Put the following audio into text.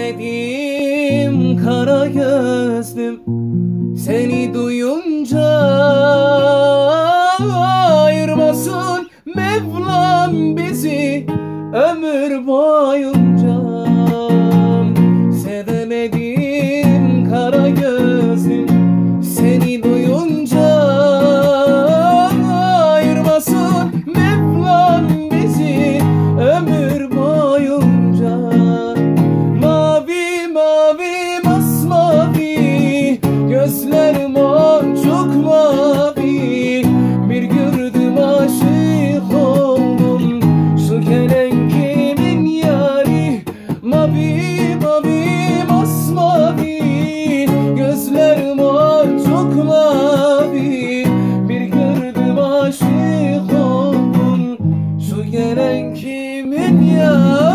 Sevemedim kara gözlüm, seni duyunca ayırmasın Mevlam bizi ömür boyunca. Sevemedim kara gözlüm, seni duyunca ayırmasın Mevlam bizi ömür boyunca. Mavi mavi masmavi gözlerim çok mavi, bir gördüm aşık oldum, şu gelen kimin yari? Mavi mavi masmavi gözlerim çok mavi, bir gördüm aşık oldum, şu gelen kimin yari?